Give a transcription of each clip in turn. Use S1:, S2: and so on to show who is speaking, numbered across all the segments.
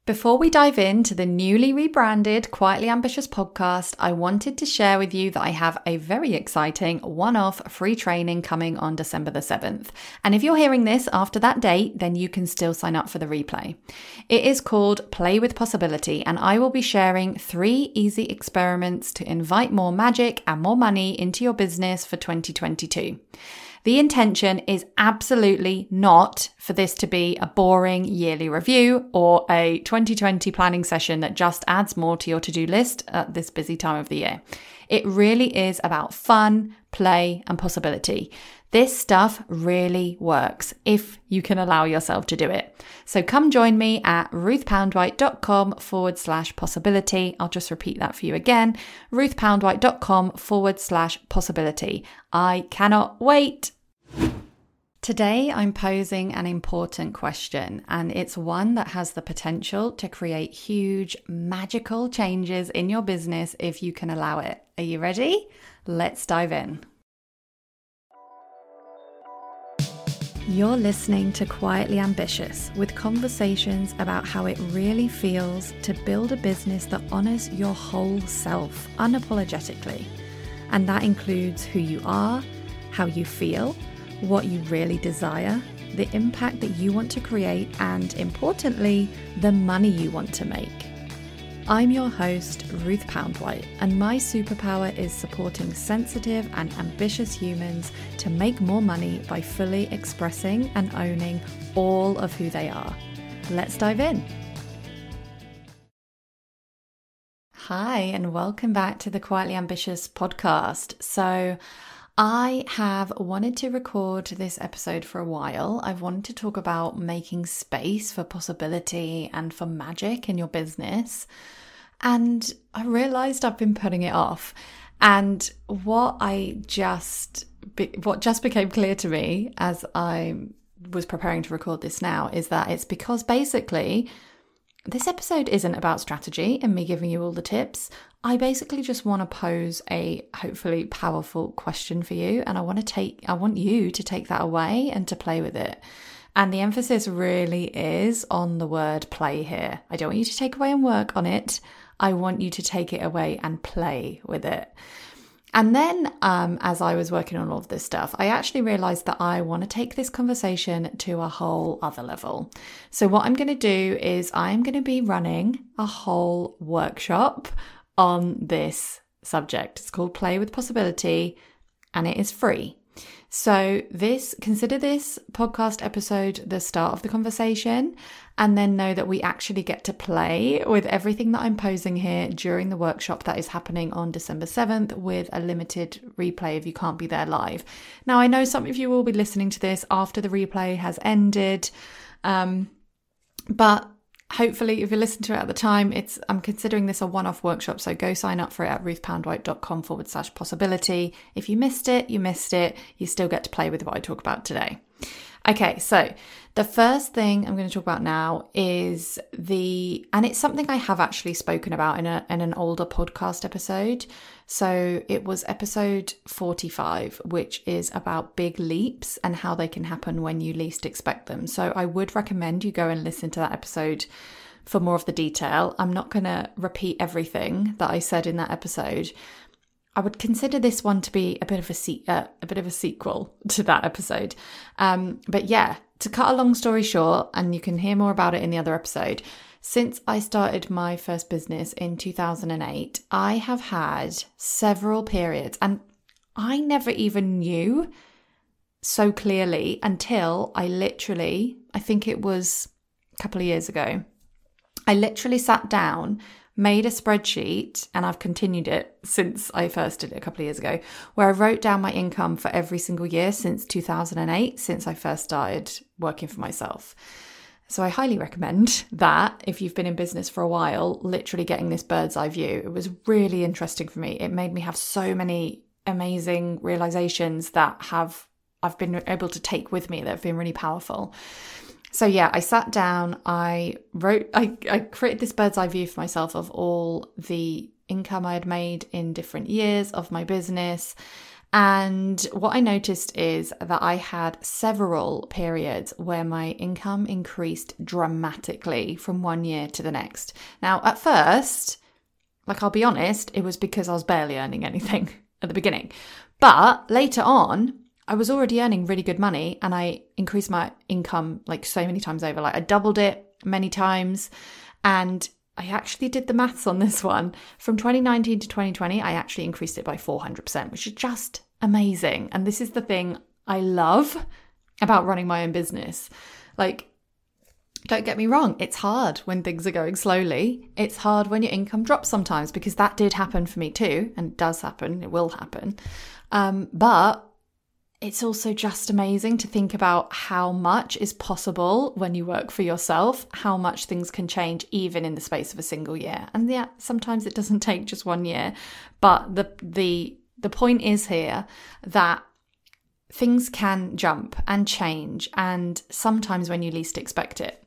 S1: Before we dive into the newly rebranded Quietly Ambitious podcast, I wanted to share with you that I have a very exciting one-off free training coming on December the 7th. And if you're hearing this after that date, then you can still sign up for the replay. It is called Play with Possibility, and I will be sharing 3 easy experiments to invite more magic and more money into your business for 2022. The intention is absolutely not for this to be a boring yearly review or a 2020 planning session that just adds more to your to-do list at this busy time of the year. It really is about fun, play, and possibility. This stuff really works if you can allow yourself to do it. So come join me at ruthpoundwhite.com/possibility. I'll just repeat that for you again. ruthpoundwhite.com/possibility. I cannot wait. Today, I'm posing an important question, and it's one that has the potential to create huge, magical changes in your business if you can allow it. Are you ready? Let's dive in. You're listening to Quietly Ambitious, with conversations about how it really feels to build a business that honors your whole self unapologetically. And that includes who you are, how you feel, what you really desire, the impact that you want to create, and importantly, the money you want to make. I'm your host, Ruth Poundwhite, and my superpower is supporting sensitive and ambitious humans to make more money by fully expressing and owning all of who they are. Let's dive in. Hi, and welcome back to the Quietly Ambitious podcast. So I have wanted to record this episode for a while. I've wanted to talk about making space for possibility and for magic in your business. And I realized I've been putting it off. And what just became clear to me as I was preparing to record this now is that it's because basically this episode isn't about strategy and me giving you all the tips. I basically just want to pose a hopefully powerful question for you, and I want you to take that away and to play with it. And the emphasis really is on the word play here. I don't want you to take away and work on it. I want you to take it away and play with it. And then as I was working on all of this stuff, I actually realized that I want to take this conversation to a whole other level. So what I'm going to do is I'm going to be running a whole workshop on this subject. It's called Play with Possibility, and it is free. So consider this podcast episode the start of the conversation, and then know that we actually get to play with everything that I'm posing here during the workshop that is happening on December 7th with a limited replay if you can't be there live. Now, I know some of you will be listening to this after the replay has ended, but hopefully, if you listen to it at the time, I'm considering this a one-off workshop, so go sign up for it at ruthpoundwhite.com/possibility. If you missed it, you missed it. You still get to play with what I talk about today. Okay, so the first thing I'm going to talk about now is and it's something I have actually spoken about in an older podcast episode. So it was episode 45, which is about big leaps and how they can happen when you least expect them. So I would recommend you go and listen to that episode for more of the detail. I'm not going to repeat everything that I said in that episode. I would consider this one to be a bit of a sequel to that episode. But yeah, to cut a long story short, and you can hear more about it in the other episode, since I started my first business in 2008, I have had several periods, and I never even knew so clearly until I think it was a couple of years ago, I literally sat down, made a spreadsheet, and I've continued it since I first did it a couple of years ago, where I wrote down my income for every single year since 2008, since I first started working for myself. So I highly recommend that if you've been in business for a while, literally getting this bird's eye view. It was really interesting for me. It made me have so many amazing realizations that I've been able to take with me that have been really powerful. So yeah, I sat down, I created this bird's eye view for myself of all the income I had made in different years of my business. And what I noticed is that I had several periods where my income increased dramatically from one year to the next. Now, at first, like, I'll be honest, it was because I was barely earning anything at the beginning. But later on, I was already earning really good money and I increased my income like so many times over. Like, I doubled it many times. And I actually did the maths on this one. From 2019 to 2020, I actually increased it by 400%, which is just amazing. And this is the thing I love about running my own business. Like, don't get me wrong, it's hard when things are going slowly. It's hard when your income drops sometimes, because that did happen for me too. And it does happen, it will happen. But it's also just amazing to think about how much is possible when you work for yourself, how much things can change even in the space of a single year. And yeah, sometimes it doesn't take just 1 year, but the point is here that things can jump and change, and sometimes when you least expect it.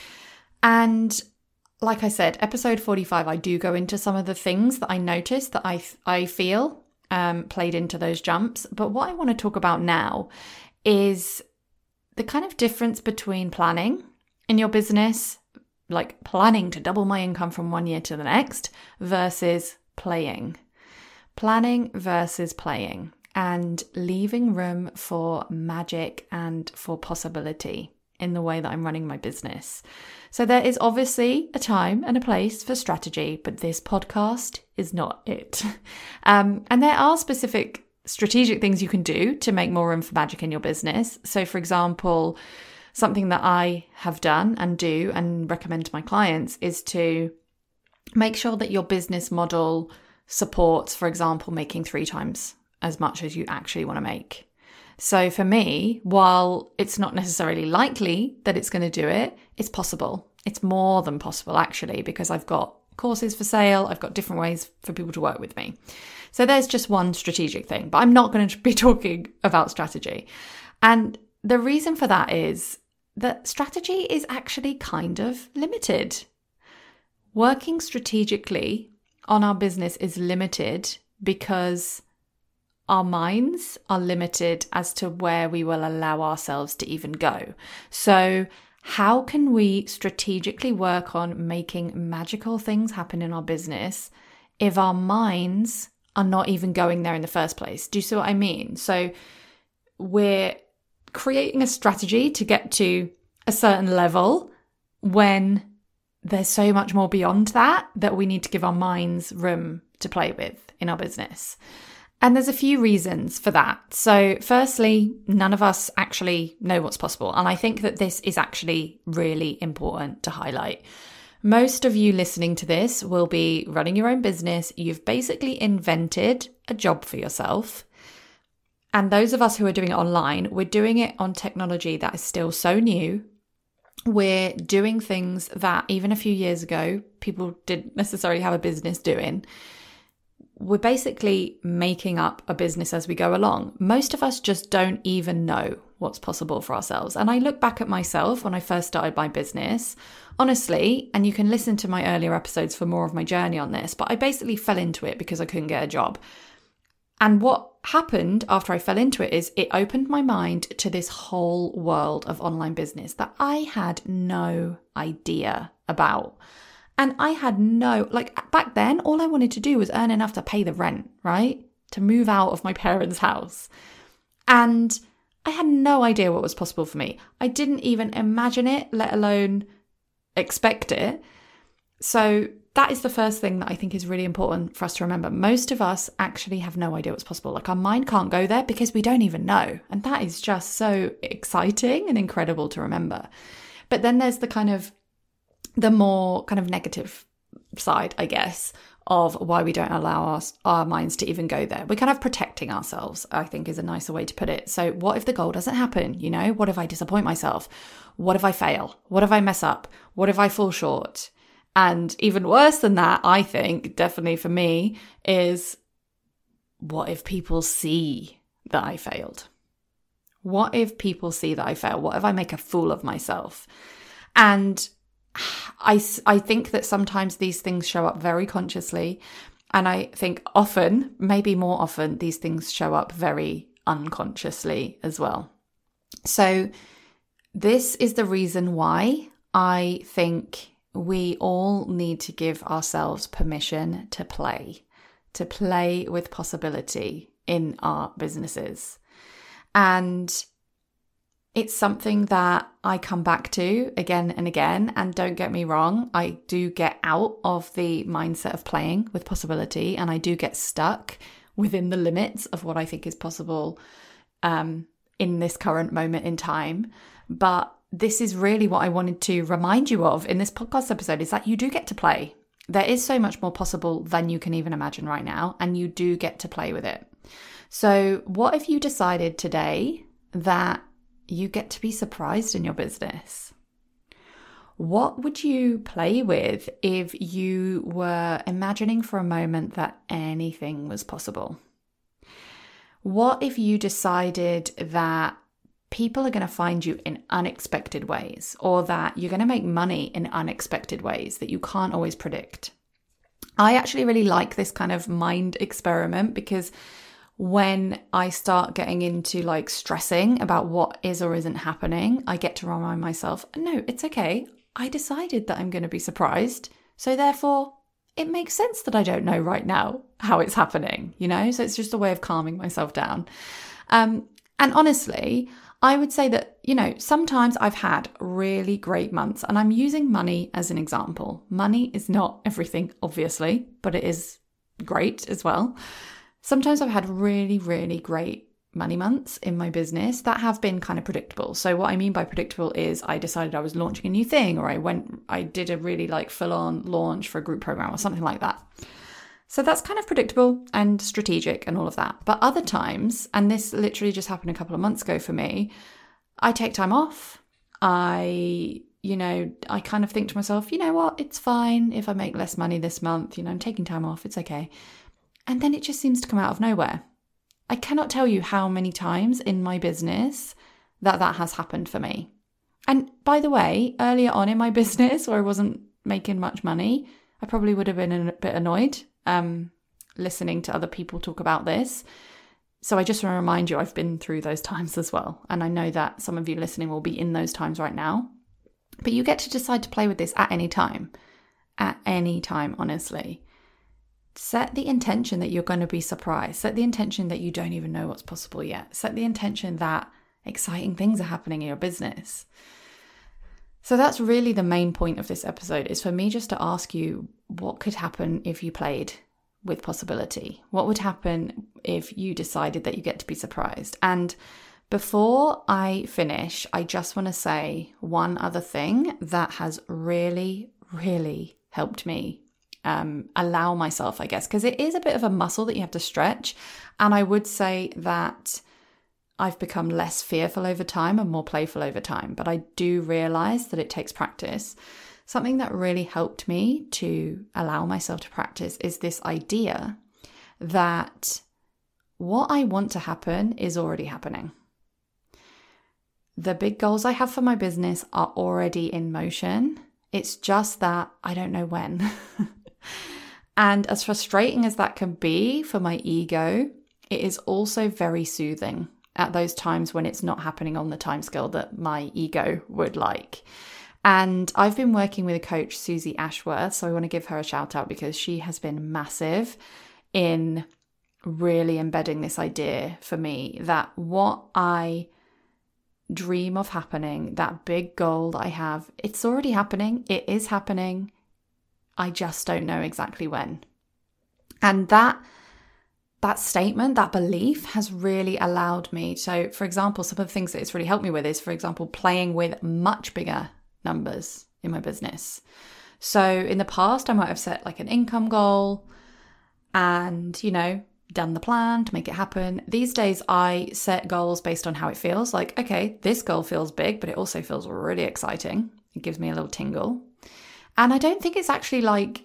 S1: And like I said, episode 45, I do go into some of the things that I noticed that I feel played into those jumps. But what I want to talk about now is the kind of difference between planning in your business, like planning to double my income from 1 year to the next, versus playing. Planning versus playing, and leaving room for magic and for possibility in the way that I'm running my business. So there is obviously a time and a place for strategy, but this podcast is not it. And there are specific strategic things you can do to make more room for magic in your business. So for example, something that I have done and do and recommend to my clients is to make sure that your business model supports, for example, making 3 times as much as you actually want to make. So for me, while it's not necessarily likely that it's going to do it, it's possible. It's more than possible, actually, because I've got courses for sale. I've got different ways for people to work with me. So there's just one strategic thing, but I'm not going to be talking about strategy. And the reason for that is that strategy is actually kind of limited. Working strategically on our business is limited because our minds are limited as to where we will allow ourselves to even go. So how can we strategically work on making magical things happen in our business if our minds are not even going there in the first place? Do you see what I mean? So we're creating a strategy to get to a certain level when there's so much more beyond that we need to give our minds room to play with in our business. And there's a few reasons for that. So firstly, none of us actually know what's possible. And I think that this is actually really important to highlight. Most of you listening to this will be running your own business. You've basically invented a job for yourself. And those of us who are doing it online, we're doing it on technology that is still so new. We're doing things that even a few years ago, people didn't necessarily have a business doing. We're basically making up a business as we go along. Most of us just don't even know what's possible for ourselves. And I look back at myself when I first started my business, honestly, and you can listen to my earlier episodes for more of my journey on this, but I basically fell into it because I couldn't get a job. And what happened after I fell into it is it opened my mind to this whole world of online business that I had no idea about. And I had back then, all I wanted to do was earn enough to pay the rent, right? To move out of my parents' house. And I had no idea what was possible for me. I didn't even imagine it, let alone expect it. So that is the first thing that I think is really important for us to remember. Most of us actually have no idea what's possible. Like, our mind can't go there because we don't even know. And that is just so exciting and incredible to remember. But then there's the more kind of negative side, I guess, of why we don't allow our minds to even go there. We're kind of protecting ourselves, I think, is a nicer way to put it. So what if the goal doesn't happen? You know, what if I disappoint myself? What if I fail? What if I mess up? What if I fall short? And even worse than that, I think, definitely for me, is what if people see that I failed? What if people see that I fail? What if I make a fool of myself? And I think that sometimes these things show up very consciously, And I think often, maybe more often, these things show up very unconsciously as well. So this is the reason why I think we all need to give ourselves permission to play with possibility in our businesses. And it's something that I come back to again and again. And don't get me wrong, I do get out of the mindset of playing with possibility, and I do get stuck within the limits of what I think is possible in this current moment in time. But this is really what I wanted to remind you of in this podcast episode, is that you do get to play. There is so much more possible than you can even imagine right now, and you do get to play with it. So what if you decided today that you get to be surprised in your business? What would you play with if you were imagining for a moment that anything was possible? What if you decided that people are going to find you in unexpected ways, or that you're going to make money in unexpected ways that you can't always predict? I actually really like this kind of mind experiment, because when I start getting into like stressing about what is or isn't happening, I get to remind myself, no, it's okay. I decided that I'm going to be surprised. So therefore, it makes sense that I don't know right now how it's happening, you know? So it's just a way of calming myself down. And honestly, I would say that, you know, sometimes I've had really great months, and I'm using money as an example. Money is not everything, obviously, but it is great as well. Sometimes I've had really, really great money months in my business that have been kind of predictable. So what I mean by predictable is I decided I was launching a new thing, or I did a really like full-on launch for a group program or something like that. So that's kind of predictable and strategic and all of that. But other times, and this literally just happened a couple of months ago for me, I take time off. I kind of think to myself, you know what, it's fine if I make less money this month, I'm taking time off, it's okay. And then it just seems to come out of nowhere. I cannot tell you how many times in my business that has happened for me. And by the way, earlier on in my business where I wasn't making much money, I probably would have been a bit annoyed listening to other people talk about this. So I just want to remind you, I've been through those times as well. And I know that some of you listening will be in those times right now. But you get to decide to play with this at any time. At any time, honestly. Set the intention that you're going to be surprised. Set the intention that you don't even know what's possible yet. Set the intention that exciting things are happening in your business. So that's really the main point of this episode, is for me just to ask you, what could happen if you played with possibility? What would happen if you decided that you get to be surprised? And before I finish, I just want to say one other thing that has really, really helped me allow myself, I guess, because it is a bit of a muscle that you have to stretch. And I would say that I've become less fearful over time and more playful over time, but I do realize that it takes practice. Something that really helped me to allow myself to practice is this idea that what I want to happen is already happening. The big goals I have for my business are already in motion. It's just that I don't know when. And as frustrating as that can be for my ego, it is also very soothing at those times when it's not happening on the timescale that my ego would like. And I've been working with a coach, Susie Ashworth, so I want to give her a shout out because she has been massive in really embedding this idea for me that what I dream of happening, that big goal that I have, it's already happening. It is happening. I just don't know exactly when. And that statement, that belief has really allowed me. So, for example, some of the things that it's really helped me with is, for example, playing with much bigger numbers in my business. So in the past, I might have set like an income goal and, done the plan to make it happen. These days, I set goals based on how it feels. Like, okay, this goal feels big, but it also feels really exciting. It gives me a little tingle. And I don't think it's actually like,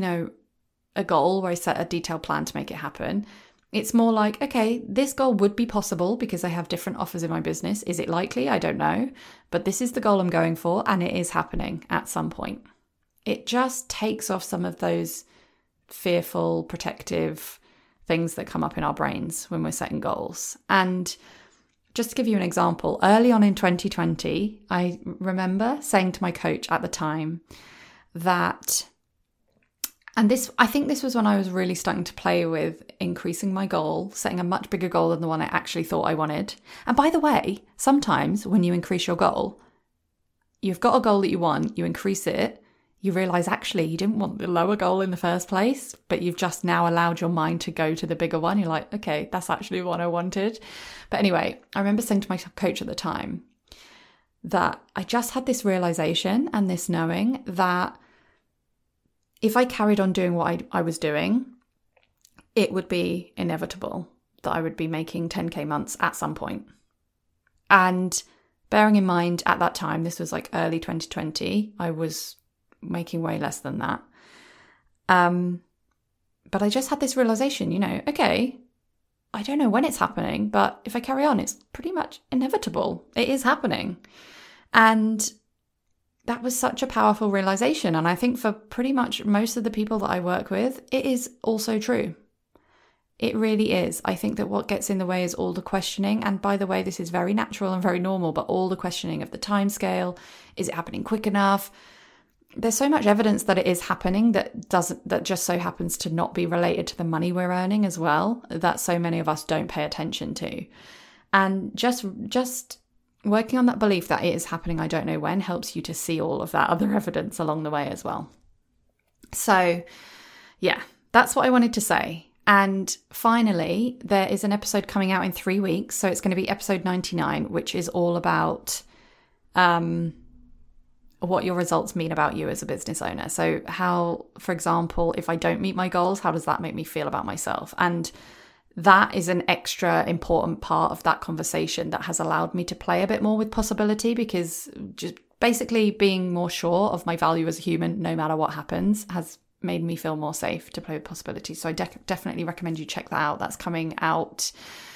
S1: a goal where I set a detailed plan to make it happen. It's more like, okay, this goal would be possible because I have different offers in my business. Is it likely? I don't know. But this is the goal I'm going for, and it is happening at some point. It just takes off some of those fearful, protective things that come up in our brains when we're setting goals. And just to give you an example, early on in 2020, I remember saying to my coach at the time that, and this, I think this was when I was really starting to play with increasing my goal, setting a much bigger goal than the one I actually thought I wanted. And by the way, sometimes when you increase your goal, you've got a goal that you want, you increase it, you realize actually you didn't want the lower goal in the first place, but you've just now allowed your mind to go to the bigger one. You're like, okay, that's actually what I wanted. But anyway, I remember saying to my coach at the time that I just had this realization and this knowing that if I carried on doing what I was doing, it would be inevitable that I would be making 10K months at some point. And bearing in mind at that time, this was like early 2020, I was making way less than that. But I just had this realization, okay, I don't know when it's happening, but if I carry on, it's pretty much inevitable. It is happening. And that was such a powerful realization. And I think for pretty much most of the people that I work with, it is also true. It really is. I think that what gets in the way is all the questioning. And by the way, this is very natural and very normal, but all the questioning of the timescale. Is it happening quick enough? There's so much evidence that it is happening that just so happens to not be related to the money we're earning as well, that so many of us don't pay attention to. And just working on that belief that it is happening, I don't know when, helps you to see all of that other evidence along the way as well. So yeah, that's what I wanted to say. And finally, there is an episode coming out in 3 weeks. So it's going to be episode 99, which is all about what your results mean about you as a business owner. So how, for example, if I don't meet my goals, how does that make me feel about myself? And that is an extra important part of that conversation that has allowed me to play a bit more with possibility, because just basically being more sure of my value as a human, no matter what happens, has made me feel more safe to play with possibility. So I definitely recommend you check that out. That's coming out.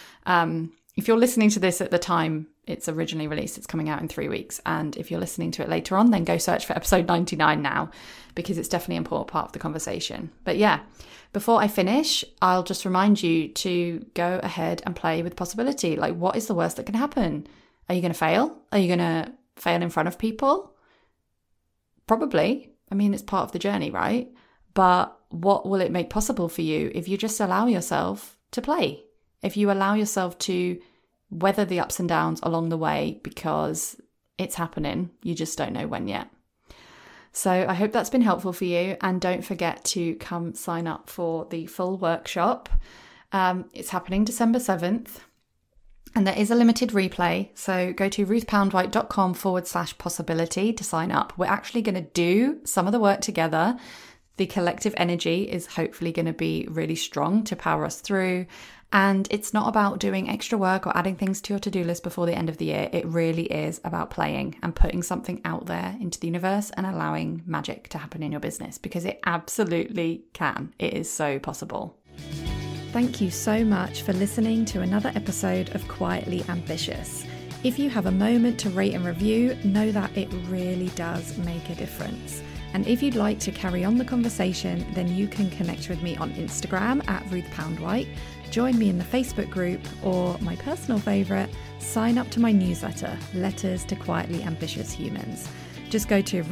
S1: If you're listening to this at the time it's originally released, it's coming out in 3 weeks. And if you're listening to it later on, then go search for episode 99 now, because it's definitely an important part of the conversation. But yeah, before I finish, I'll just remind you to go ahead and play with possibility. Like, what is the worst that can happen? Are you going to fail? Are you going to fail in front of people? Probably. I mean, it's part of the journey, right? But what will it make possible for you if you just allow yourself to play? If you allow yourself to weather the ups and downs along the way, because it's happening. You just don't know when yet. So I hope that's been helpful for you. And don't forget to come sign up for the full workshop. It's happening December 7th. And there is a limited replay. So go to ruthpoundwhite.com/possibility to sign up. We're actually going to do some of the work together. The collective energy is hopefully going to be really strong to power us through. And it's not about doing extra work or adding things to your to-do list before the end of the year. It really is about playing and putting something out there into the universe and allowing magic to happen in your business, because it absolutely can. It is so possible. Thank you so much for listening to another episode of Quietly Ambitious. If you have a moment to rate and review, know that it really does make a difference. And if you'd like to carry on the conversation, then you can connect with me on Instagram at ruthpoundwhite, join me in the Facebook group, or my personal favourite, sign up to my newsletter, Letters to Quietly Ambitious Humans. Just go to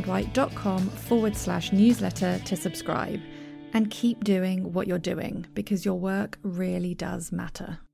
S1: ruthpoundwhite.com/newsletter to subscribe. And keep doing what you're doing, because your work really does matter.